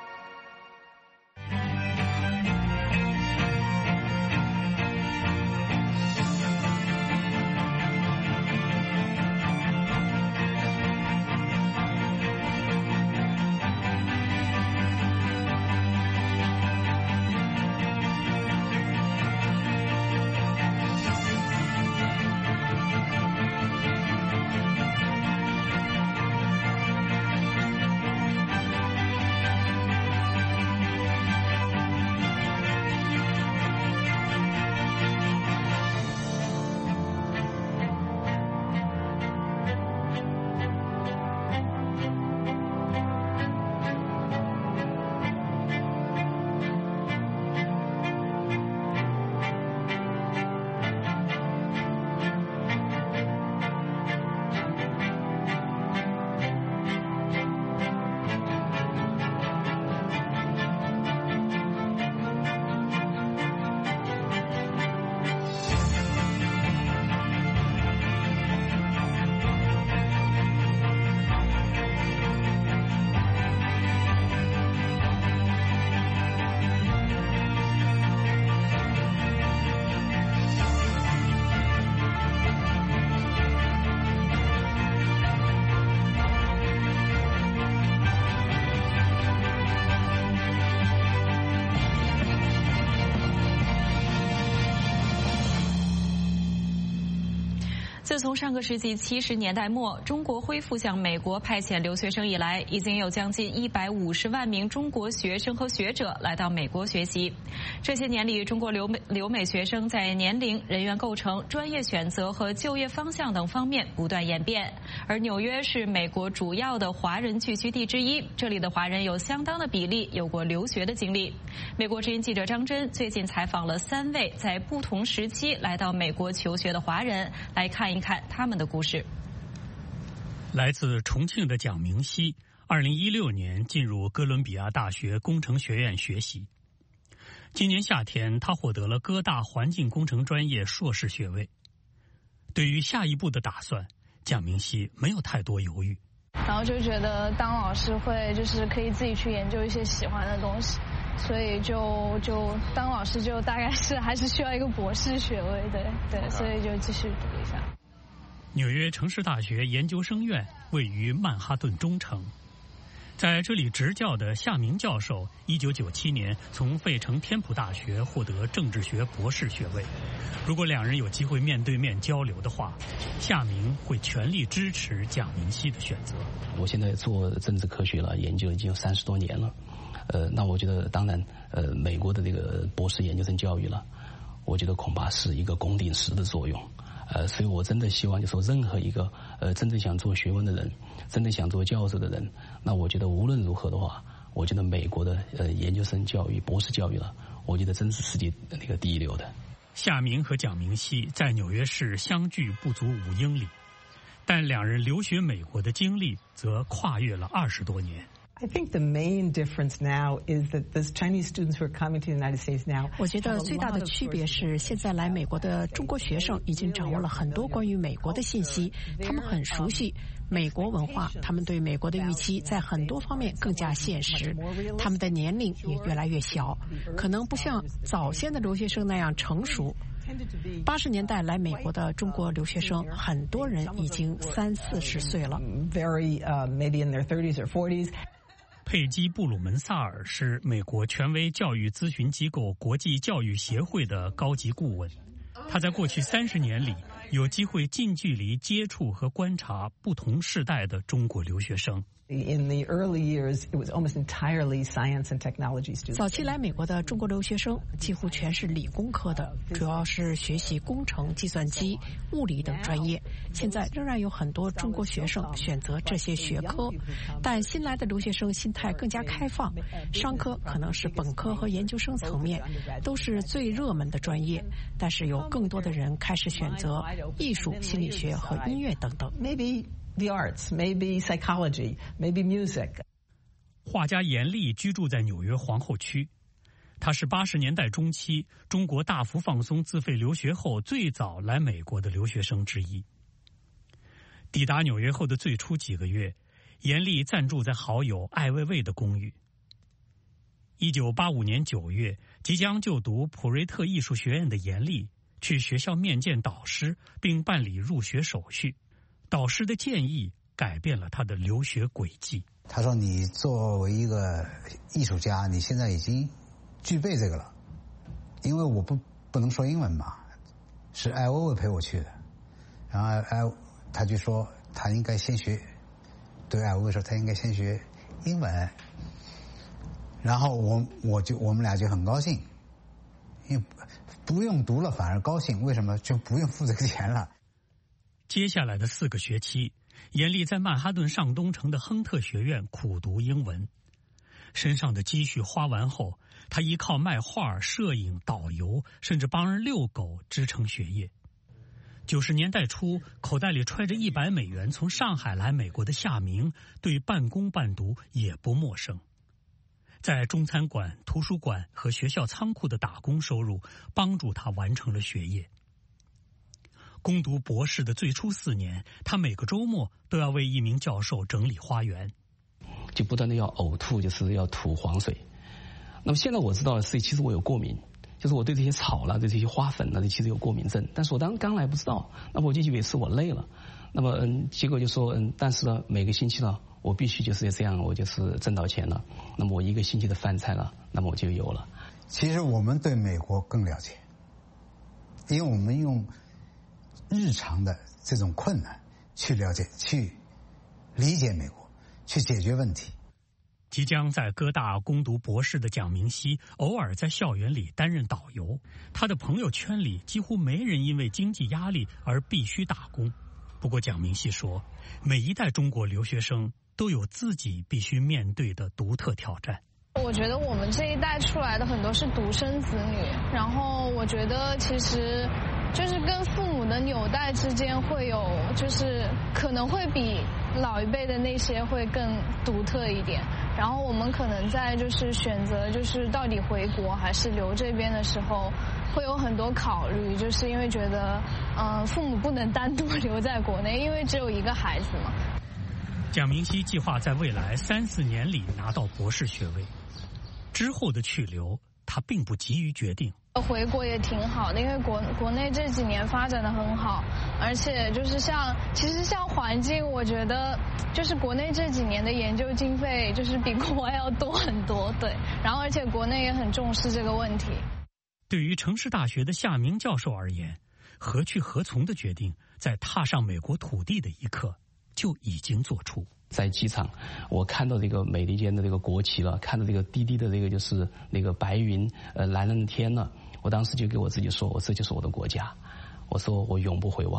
自从上个世纪70年代末，中国恢复向美国派遣留学生以来，已经有将近150万名中国学生和学者来到美国学习。这些年里，中国留美学生在年龄、人员构成、专业选择和就业方向等方面不断演变。而纽约是美国主要的华人聚居地之一，这里的华人有相当的比例有过留学的经历。美国之音记者张真最近采访了3位在不同时期来到美国求学的华人，来看一看他们的故事。 来自重庆的蒋明熙 2016年进入哥伦比亚大学工程学院学习。今年夏天，他获得了哥大环境工程专业硕士学位。对于下一步的打算，蒋明熙没有太多犹豫。 然后就觉得当老师会就是可以自己去研究一些喜欢的东西，所以就当老师就大概是还是需要一个博士学位，对，所以就继续读一下。 纽约城市大学研究生院位于曼哈顿中城，在这里执教的夏明教授1997年从费城天普大学获得政治学博士学位。如果两人有机会面对面交流的话，夏明会全力支持蒋明熙的选择。 我现在做政治科学了，研究已经有30多年了。那我觉得，当然，美国的这个博士研究生教育了，我觉得恐怕是一个拱顶石的作用。所以我真的希望，就说任何一个真正想做学问的人，真的想做教授的人，那我觉得无论如何的话，我觉得美国的研究生教育、博士教育了，我觉得真是世界那个第一流的。 夏明和蒋明熙在纽约市相距不足5英里，但两人留学美国的经历则跨越了20多年。 I think the main difference now is that those Chinese students who are coming to the United States now. 我觉得最大的区别是，现在来美国的中国学生已经掌握了很多关于美国的信息，他们很熟悉美国文化，他们对美国的预期在很多方面更加现实，他们的年龄也越来越小，可能不像早先的留学生那样成熟。80年代来美国的中国留学生，很多人已经30-40岁了。 Maybe in their 30s or 40s. 佩基·布鲁门萨尔是美国权威教育咨询机构国际教育协会的高级顾问。他在过去30年里有机会近距离接触和观察不同世代的中国留学生。 In the early years, it was almost entirely science and technology students. 早期来美国的中国留学生几乎全是理工科的，主要是学习工程、计算机、物理等专业。现在仍然有很多中国学生选择这些学科，但新来的留学生心态更加开放，商科可能是本科和研究生层面都是最热门的专业，但是有更多的人开始选择艺术、心理学和音乐等等。 Maybe the arts, maybe psychology, maybe music. 画家严厉居住在纽约皇后区，他是80年代中期中国大幅放松自费留学后最早来美国的留学生之一。抵达纽约后的最初几个月，严厉暂住在好友艾薇薇的公寓。1985年9月，即将就读普瑞特艺术学院的严厉去学校面见导师，并办理入学手续。导师的建议改变了他的留学轨迹。 他说：“你作为一个艺术家，你现在已经具备这个了，因为我不能说英文嘛，是艾薇薇陪我去的。然后他就说他应该先学，对艾薇薇说他应该先学英文。然后我们俩就很高兴，因为不用读了反而高兴，为什么？就不用付这个钱了。” 接下来的4个学期，严厉在曼哈顿上东城的亨特学院苦读英文。身上的积蓄花完后，他依靠卖画、摄影、导游，甚至帮人遛狗支撑学业。90年代初，口袋里揣着100美元从上海来美国的夏明，对半工半读也不陌生。在中餐馆、图书馆和学校仓库的打工收入，帮助他完成了学业。攻读博士的最初4年，他每个周末都要为一名教授整理花园， 就不断的要呕吐，就是要吐黄水。那么现在我知道的是，其实我有过敏，就是我对这些草啦、对这些花粉啦，其实有过敏症。但是我刚来不知道，那么我就以为是我累了。那么结果就说但是呢，每个星期呢，我必须就是这样，我就是挣到钱了。那么我1个星期的饭菜了，那么我就有了。 其实我们对美国更了解，因为我们用日常的这种困难去了解、去理解美国，去解决问题。 即将在哥大攻读博士的蒋明熙，偶尔在校园里担任导游。他的朋友圈里几乎没人因为经济压力而必须打工。不过蒋明熙说，每一代中国留学生都有自己必须面对的独特挑战。 我觉得我们这一代出来的很多是独生子女，然后我觉得其实就是跟父母的纽带之间会有，就是可能会比老一辈的那些会更独特一点。然后我们可能在就是选择就是到底回国还是留这边的时候，会有很多考虑，就是因为觉得父母不能单独留在国内，因为只有一个孩子嘛。 蒋明熙计划在未来3-4年里拿到博士学位，之后的去留他并不急于决定。 回国也挺好的，因为国内这几年发展的很好，而且就是其实像环境，我觉得就是国内这几年的研究经费就是比国外要多很多，对。然后而且国内也很重视这个问题。 对于城市大学的夏明教授而言，何去何从的决定在踏上美国土地的一刻就已经做出。 在机场，我看到这个美利坚的这个国旗了，看到这个低低的这个就是那个白云，蓝蓝的天了。我当时就给我自己说，这就是我的国家，我说我永不回望。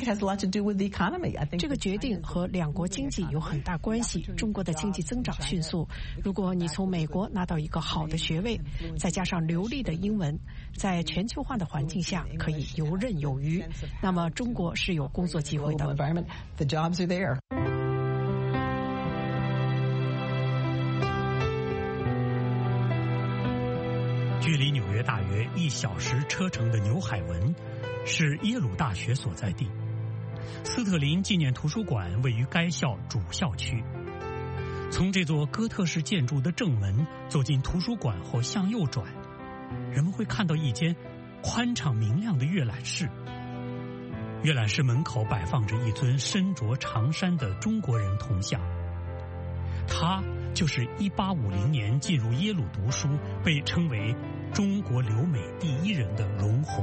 这个决定和两国经济有很大关系。中国的经济增长迅速，如果你从美国拿到一个好的学位，再加上流利的英文，在全球化的环境下可以游刃有余，那么中国是有工作机会的。 距离纽约大约1小时车程的纽海文是耶鲁大学所在地，斯特林纪念图书馆位于该校主校区。从这座哥特式建筑的正门走进图书馆后向右转，人们会看到一间宽敞明亮的阅览室。阅览室门口摆放着一尊身着长衫的中国人铜像，他就是1850年进入耶鲁读书，被称为中国留美第一人的容闳。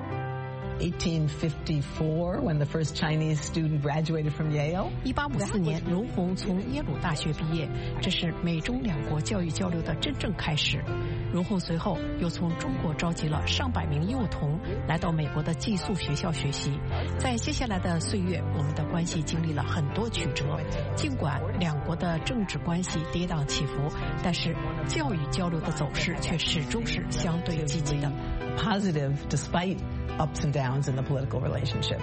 1854 when the first Chinese student graduated from Yale. 1854年，容闳从耶鲁大学毕业，这是美中两国教育交流的真正开始。容闳随后又从中国召集了上百名幼童来到美国的寄宿学校学习。在接下来的岁月，我们的关系经历了很多曲折，尽管两国的政治关系跌宕起伏，但是教育交流的走势却始终是相对积极的。 Positive despite ups and downs in the political relationship.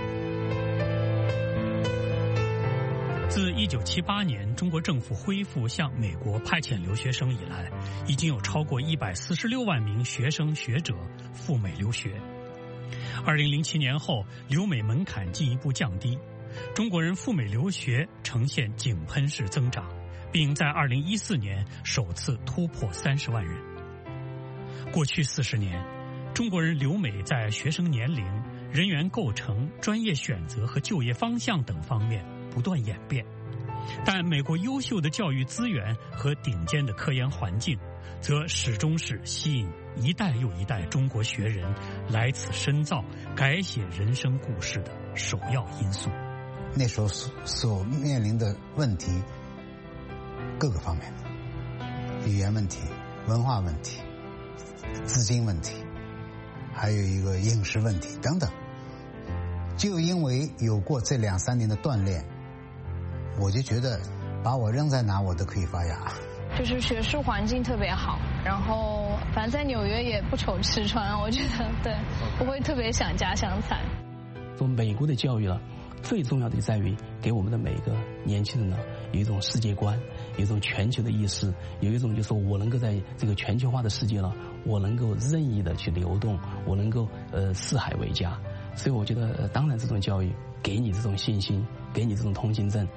自1978年中国政府恢复向美国派遣留学生以来，已经有超过146万名学生学者赴美留学。2007年后，留美门槛进一步降低，中国人赴美留学呈现井喷式增长，并在2014年首次突破30万人。过去40年，中国人留美在学生年龄、人员构成、专业选择和就业方向等方面不断演变，但美国优秀的教育资源和顶尖的科研环境，则始终是吸引一代又一代中国学人来此深造、改写人生故事的首要因素。 那时候所面临的问题，各个方面的语言问题、文化问题、资金问题，还有一个饮食问题等等，就因为有过这2-3年的锻炼，我就觉得把我扔在哪我都可以发芽。 就是学术环境特别好，然后反正在纽约也不愁吃穿，我觉得对，不会特别想家乡菜。 做美国的教育了，最重要的就在于给我们的每个年轻人呢有一种世界观，有一种全球的意识，有一种就是说我能够在这个全球化的世界呢，我能够任意的去流动，我能够四海为家。所以我觉得当然这种教育给你这种信心，给你这种通行证。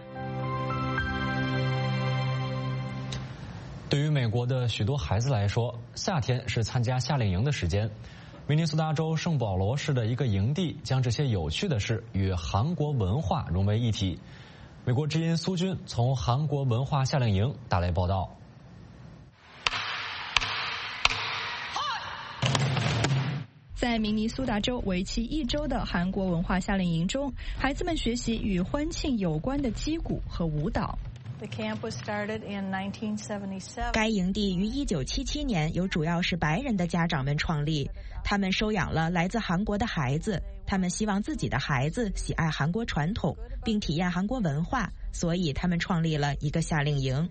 对于美国的许多孩子来说，夏天是参加夏令营的时间。明尼苏达州圣保罗市的一个营地将这些有趣的事与韩国文化融为一体。美国之音苏军从韩国文化夏令营带来报道。 在明尼苏达州为期1周的韩国文化夏令营中，孩子们学习与欢庆有关的击鼓和舞蹈。 该营地于1977年由主要是白人的家长们创立，他们收养了来自韩国的孩子，他们希望自己的孩子喜爱韩国传统，并体验韩国文化，所以他们创立了一个夏令营。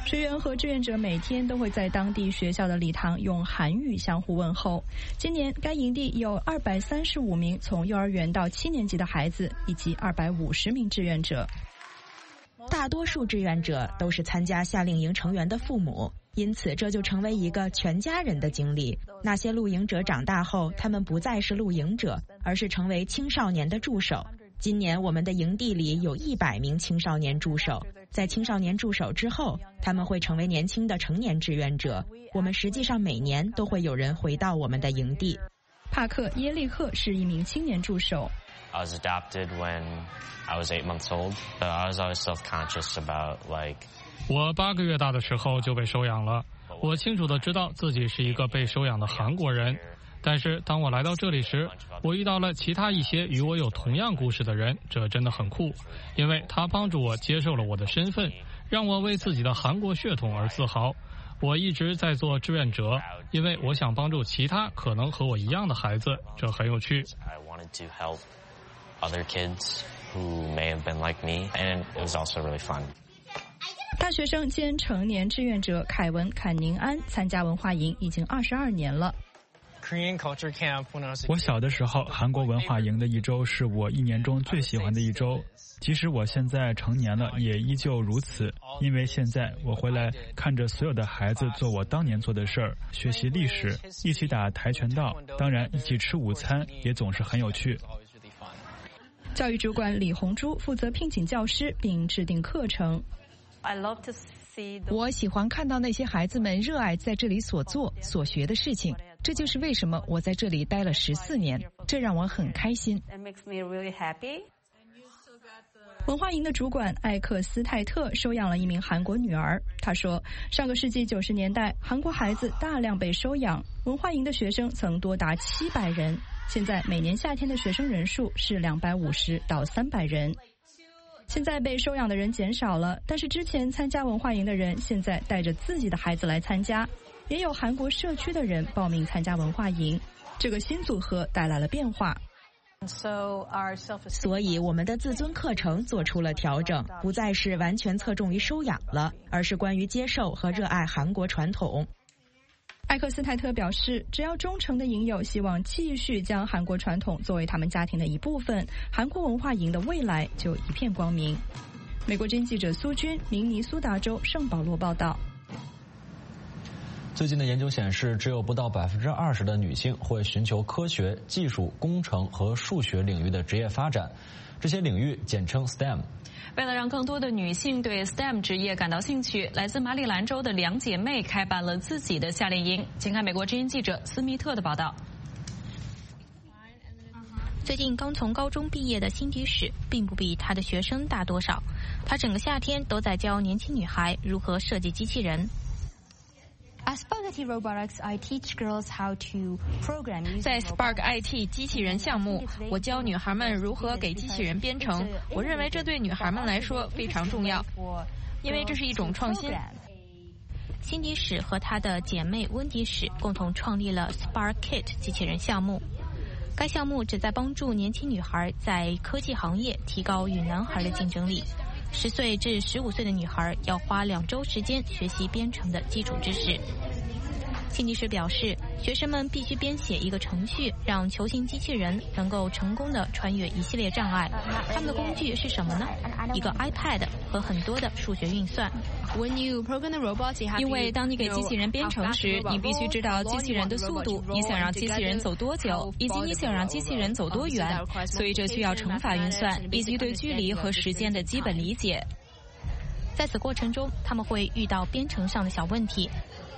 学员和志愿者每天都会在当地学校的礼堂用韩语相互问候。今年该营地有235名从幼儿园到7年级的孩子，以及250名志愿者。 大多数志愿者都是参加夏令营成员的父母，因此这就成为一个全家人的经历。那些露营者长大后，他们不再是露营者，而是成为青少年的助手。今年我们的营地里有100名青少年助手，在青少年助手之后，他们会成为年轻的成年志愿者。我们实际上每年都会有人回到我们的营地。 帕克·耶利克是一名青年助手。 I was adopted when I was 8 months old, but I was always self-conscious about like. 我8个月大的时候就被收养了，我清楚地知道自己是一个被收养的韩国人。但是当我来到这里时，我遇到了其他一些与我有同样故事的人，这真的很酷，因为他帮助我接受了我的身份，让我为自己的韩国血统而自豪。我一直在做志愿者，因为我想帮助其他可能和我一样的孩子，这很有趣。 Other kids who may have been like me, and it was also really fun. 大学生兼成年志愿者凯文·坎宁安参加文化营已经22年了。 我小的时候，韩国文化营的一周是我1年中最喜欢的一周。即使我现在成年了，也依旧如此。因为现在我回来看着所有的孩子做我当年做的事儿，学习历史，一起打跆拳道，当然一起吃午餐，也总是很有趣。 教育主管李红珠负责聘请教师并制定课程。 我喜欢看到那些孩子们热爱在这里所做所学的事情，这就是为什么我在这里待了14年，这让我很开心。 文化营的主管艾克斯泰特收养了一名韩国女儿。他说，上个世纪90年代，韩国孩子大量被收养，文化营的学生曾多达700人。现在每年夏天的学生人数是250到300人。现在被收养的人减少了，但是之前参加文化营的人现在带着自己的孩子来参加，也有韩国社区的人报名参加文化营。这个新组合带来了变化。 所以我们的自尊课程做出了调整，不再是完全侧重于收养了，而是关于接受和热爱韩国传统。 艾克斯泰特表示，只要忠诚的营友希望继续将韩国传统作为他们家庭的一部分，韩国文化营的未来就一片光明。美国之音记者苏军，明尼苏达州圣保罗报道。 最近的研究显示，只有不到20%的女性会寻求科学、技术、工程和数学领域的职业发展，这些领域简称 STEM。 为了让更多的女性对 STEM 职业感到兴趣，来自马里兰州的2姐妹开办了自己的夏令营。请看美国之音记者斯密特的报道。 最近刚从高中毕业的辛迪史并不比她的学生大多少，她整个夏天都在教年轻女孩如何设计机器人。 在 Spark IT 机器人项目，我教女孩们如何给机器人编程。我认为这对女孩们来说非常重要，因为这是一种创新。 辛迪史和她的姐妹温迪史共同创立了 Spark Kit 机器人项目。该项目旨在帮助年轻女孩在科技行业提高与男孩的竞争力。10岁至15岁的女孩要花2周时间学习编程的基础知识。辛迪史表示，学生们必须编写一个程序，让球形机器人能够成功地穿越一系列障碍。他们的工具是什么呢？一个 iPad 和很多的数学运算。 因为当你给机器人编程时，你必须知道机器人的速度，你想让机器人走多久，以及你想让机器人走多远，所以这需要乘法运算以及对距离和时间的基本理解。 在此过程中，他们会遇到编程上的小问题。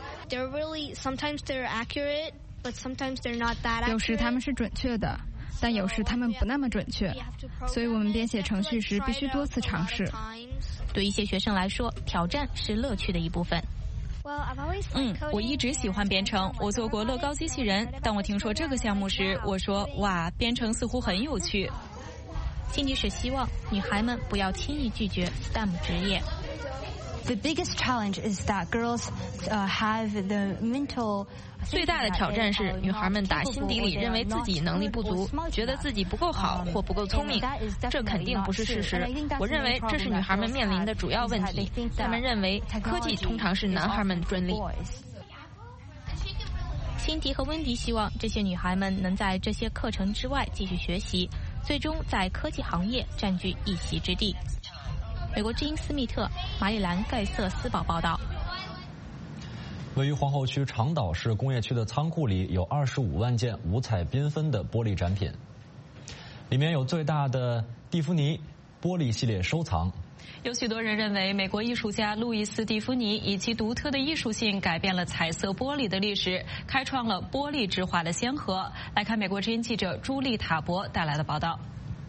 有时他们是准确的，但有时他们不那么准确，所以我们编写程序时必须多次尝试。 对一些学生来说，挑战是乐趣的一部分。 我一直喜欢编程，我做过乐高机器人。当我听说这个项目时，我说哇，编程似乎很有趣。 辛迪史希望女孩们不要轻易拒绝 STEM 职业。 The biggest challenge is that girls have the mental. 最大的挑战是，女孩们打心底里认为自己能力不足，觉得自己不够好或不够聪明。这肯定不是事实。我认为这是女孩们面临的主要问题。她们认为科技通常是男孩们的专利。 辛迪和温迪希望这些女孩们能在这些课程之外继续学习，最终在科技行业占据一席之地。美国之音斯密特、马里兰盖瑟斯堡报道。 位于皇后区长岛市工业区的仓库里有25万件五彩缤纷的玻璃展品，里面有最大的蒂芙尼玻璃系列收藏。 有许多人认为，美国艺术家路易斯·蒂芙尼以其独特的艺术性改变了彩色玻璃的历史，开创了玻璃之画的先河。来看美国之音记者朱莉·塔博带来的报道。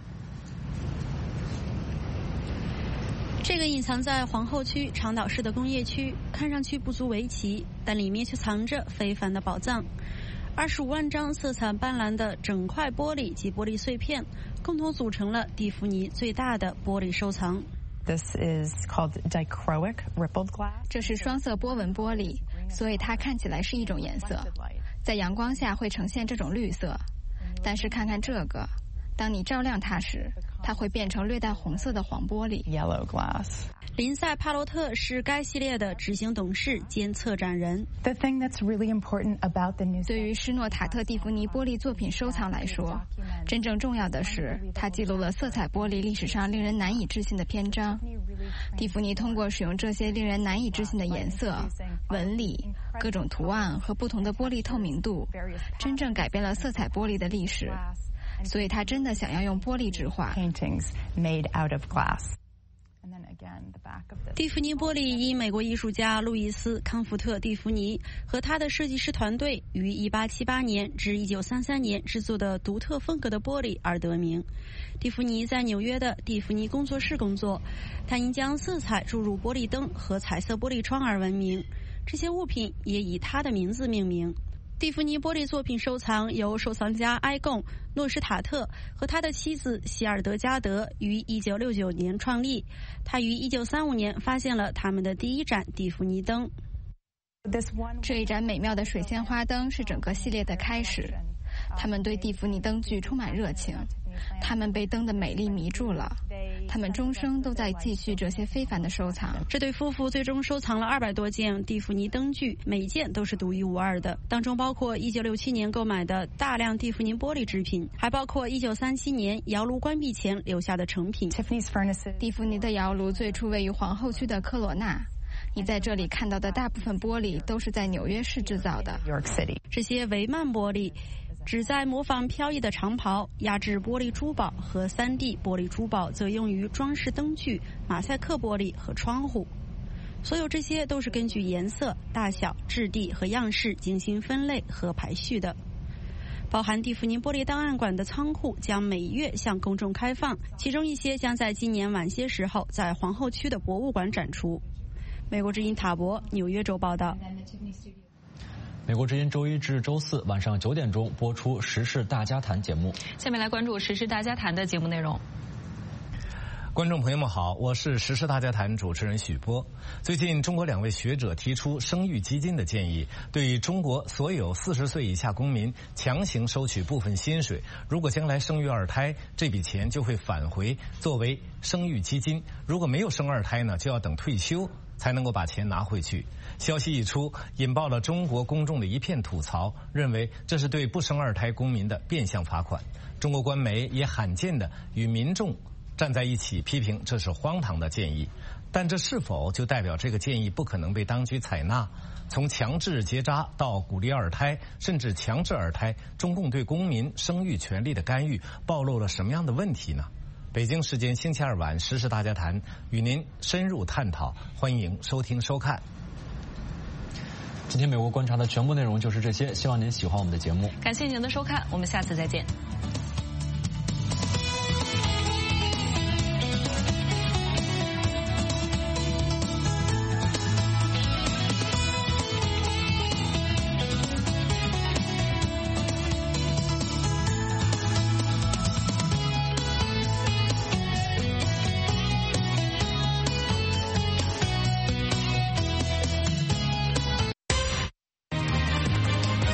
这个隐藏在皇后区长岛市的工业区，看上去不足为奇，但里面却藏着非凡的宝藏。25万张色彩斑斓的整块玻璃及玻璃碎片，共同组成了蒂芙尼最大的玻璃收藏。 This is called dichroic rippled glass. 这是双色波纹玻璃，所以它看起来是一种颜色，在阳光下会呈现这种绿色。但是看看这个，当你照亮它时，它会变成略带红色的黄玻璃。 Yellow glass. 林赛·帕洛特是该系列的执行董事兼策展人。 The thing that's really important about the new. 对于施诺塔特蒂芙尼玻璃作品收藏来说，真正重要的是，它记录了色彩玻璃历史上令人难以置信的篇章。蒂芙尼通过使用这些令人难以置信的颜色、纹理、各种图案和不同的玻璃透明度，真正改变了色彩玻璃的历史。所以他真的想要用玻璃制画。 蒂芙尼玻璃因美国艺术家路易斯·康福特·蒂芙尼和他的设计师团队于1878年至1933年制作的独特风格的玻璃而得名。蒂芙尼在纽约的蒂芙尼工作室工作，他因将色彩注入玻璃灯和彩色玻璃窗而闻名，这些物品也以他的名字命名。蒂芙尼玻璃作品收藏由收藏家埃贡·诺施塔特和他的妻子希尔德加德于1969年创立。他于1935年发现了他们的第一盏蒂芙尼灯。 这一盏美妙的水仙花灯是整个系列的开始。他们对蒂芙尼灯具充满热情，他们被灯的美丽迷住了，他们终生都在继续这些非凡的收藏。 这对夫妇最终收藏了200多件蒂芙尼灯具，每件都是独一无二的，当中包括1967年购买的大量蒂芙尼玻璃制品，还包括1937年窑炉关闭前留下的成品。 蒂芙尼的窑炉最初位于皇后区的科罗纳。你在这里看到的大部分玻璃都是在纽约市制造的。 这些维曼玻璃旨在模仿飘逸的长袍，压制玻璃珠宝和3D 玻璃珠宝则用于装饰灯具、马赛克玻璃和窗户。所有这些都是根据颜色、大小、质地和样式精心分类和排序的。包含蒂芙尼玻璃档案馆的仓库将每月向公众开放，其中一些将在今年晚些时候在皇后区的博物馆展出。美国之音塔博纽约州报道。 美国之音周一至周四晚上9点钟播出《时事大家谈》节目。 下面来关注《时事大家谈》的节目内容。 观众朋友们好，我是时事大家谈主持人许波。最近，中国2位学者提出生育基金的建议，对于中国所有40岁以下公民强行收取部分薪水，如果将来生育2胎，这笔钱就会返回作为生育基金；如果没有生2胎呢，就要等退休才能够把钱拿回去。消息一出，引爆了中国公众的一片吐槽，认为这是对不生2胎公民的变相罚款。中国官媒也罕见的与民众站在一起批评这是荒唐的建议，但这是否就代表这个建议不可能被当局采纳？从强制结扎到鼓励2胎，甚至强制2胎，中共对公民生育权利的干预暴露了什么样的问题呢？北京时间星期2晚，时事大家谈与您深入探讨，欢迎收听收看。 今天美国观察的全部内容就是这些，希望您喜欢我们的节目。 感谢您的收看，我们下次再见。